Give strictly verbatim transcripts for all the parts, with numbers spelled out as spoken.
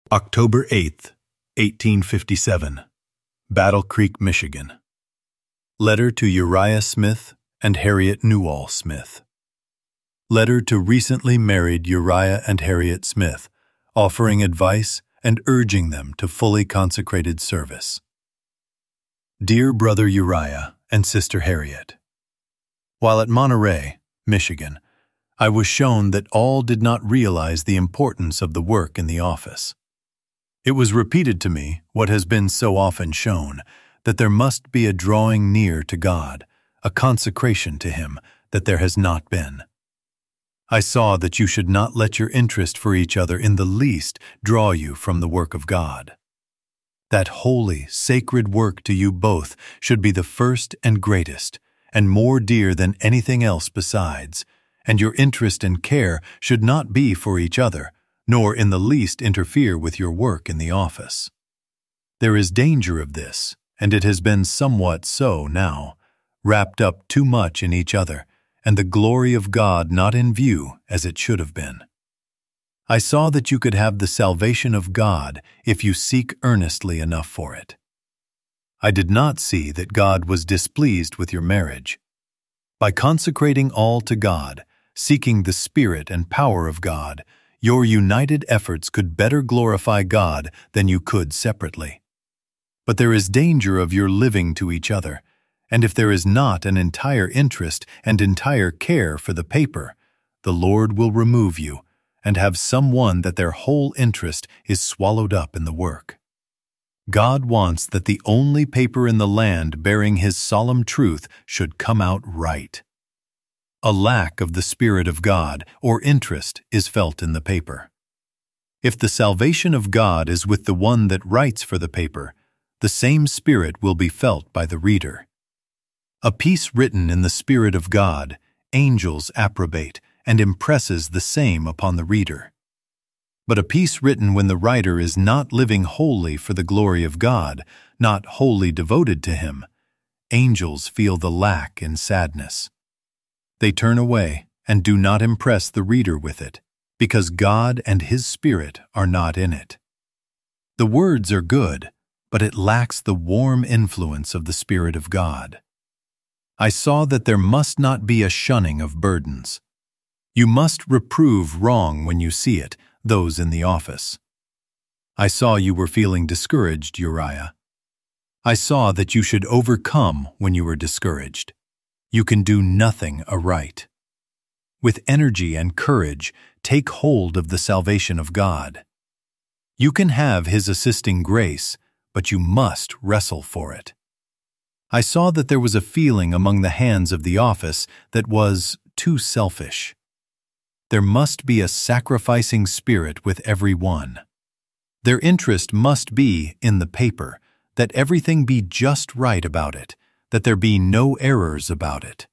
October eighth, eighteen fifty-seven, Battle Creek, Michigan. Letter to Uriah Smith and Harriet Newall Smith. Letter to recently married Uriah and Harriet Smith, offering advice and urging them to fully consecrated service. Dear Brother Uriah and Sister Harriet, while at Monterey, Michigan, I was shown that all did not realize the importance of the work in the office. It was repeated to me, what has been so often shown, that there must be a drawing near to God, a consecration to Him that there has not been. I saw that you should not let your interest for each other in the least draw you from the work of God. That holy, sacred work to you both should be the first and greatest, and more dear than anything else besides, and your interest and care should not be for each other, nor in the least interfere with your work in the office. There is danger of this, and it has been somewhat so now, wrapped up too much in each other, and the glory of God not in view as it should have been. I saw that you could have the salvation of God if you seek earnestly enough for it. I did not see that God was displeased with your marriage. By consecrating all to God, seeking the Spirit and power of God, your united efforts could better glorify God than you could separately. But there is danger of your living to each other, and if there is not an entire interest and entire care for the paper, the Lord will remove you and have someone that their whole interest is swallowed up in the work. God wants that the only paper in the land bearing His solemn truth should come out right. A lack of the Spirit of God or interest is felt in the paper. If the salvation of God is with the one that writes for the paper, the same Spirit will be felt by the reader. A piece written in the Spirit of God, angels approbate and impresses the same upon the reader. But a piece written when the writer is not living wholly for the glory of God, not wholly devoted to Him, angels feel the lack in sadness. They turn away and do not impress the reader with it, because God and His Spirit are not in it. The words are good, but it lacks the warm influence of the Spirit of God. I saw that there must not be a shunning of burdens. You must reprove wrong when you see it, those in the office. I saw you were feeling discouraged, Uriah. I saw that you should overcome when you were discouraged. You can do nothing aright. With energy and courage, take hold of the salvation of God. You can have His assisting grace, but you must wrestle for it. I saw that there was a feeling among the hands of the office that was too selfish. There must be a sacrificing spirit with every one. Their interest must be in the paper, that everything be just right about it, that there be no errors about it.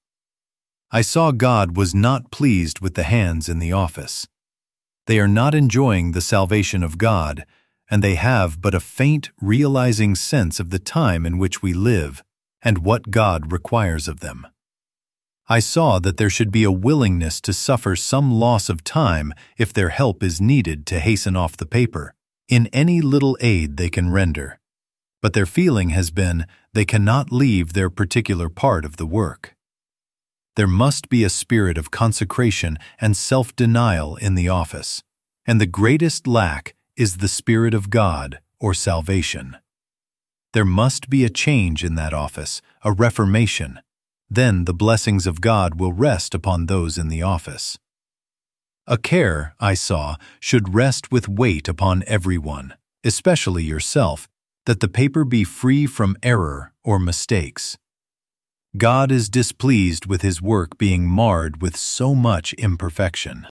I saw God was not pleased with the hands in the office. They are not enjoying the salvation of God, and they have but a faint realizing sense of the time in which we live and what God requires of them. I saw that there should be a willingness to suffer some loss of time if their help is needed to hasten off the paper, in any little aid they can render. But their feeling has been they cannot leave their particular part of the work. There must be a spirit of consecration and self-denial in the office, and the greatest lack is the Spirit of God or salvation. There must be a change in that office, a reformation. Then the blessings of God will rest upon those in the office. A care, I saw, should rest with weight upon everyone, especially yourself, that the paper be free from error or mistakes. God is displeased with His work being marred with so much imperfection.